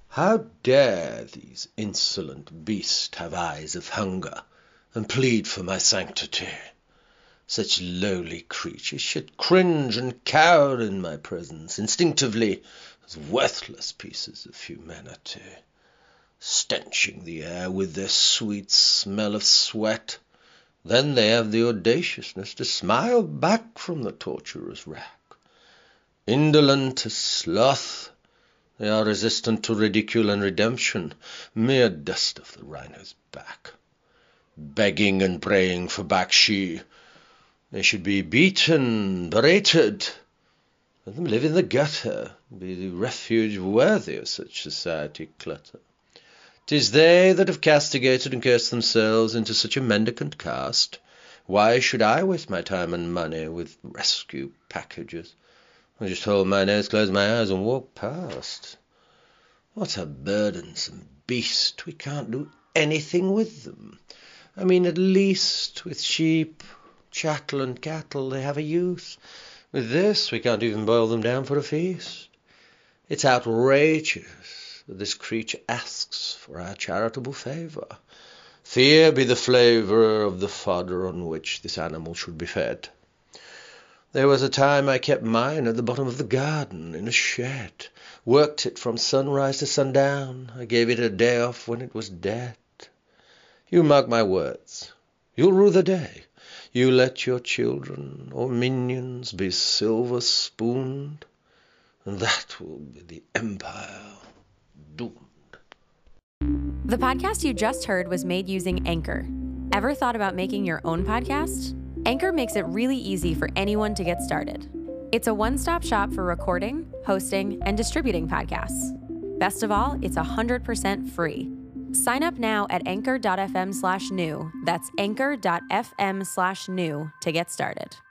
How dare these insolent beasts have eyes of hunger, and plead for my sanctity? Such lowly creatures should cringe and cower in my presence, instinctively, as worthless pieces of humanity, stenching the air with their sweet smell of sweat. Then they have the audaciousness to smile back from the torturer's rack. Indolent as sloth, they are resistant to ridicule and redemption, mere dust of the rhino's back. Begging and praying for bakshi, they should be beaten, berated. Let them live in the gutter, be the refuge worthy of such society clutter. 'Tis they that have castigated and cursed themselves into such a mendicant caste. Why should I waste my time and money with rescue packages? I just hold my nose, close my eyes, and walk past. What a burdensome beast! We can't do anything with them. I mean, at least with sheep, chattel, and cattle they have a use. With this we can't even boil them down for a feast. It's outrageous that this creature asks for our charitable favour. Fear be the flavour of the fodder on which this animal should be fed. There was a time I kept mine at the bottom of the garden, in a shed, worked it from sunrise to sundown. I gave it a day off when it was dead. You mark my words, you'll rue the day you let your children or minions be silver-spooned, and that will be the empire doomed. The podcast you just heard was made using Anchor. Ever thought about making your own podcast? Anchor makes it really easy for anyone to get started. It's a one-stop shop for recording, hosting, and distributing podcasts. Best of all, it's 100% free. Sign up now at anchor.fm/new. That's anchor.fm/new to get started.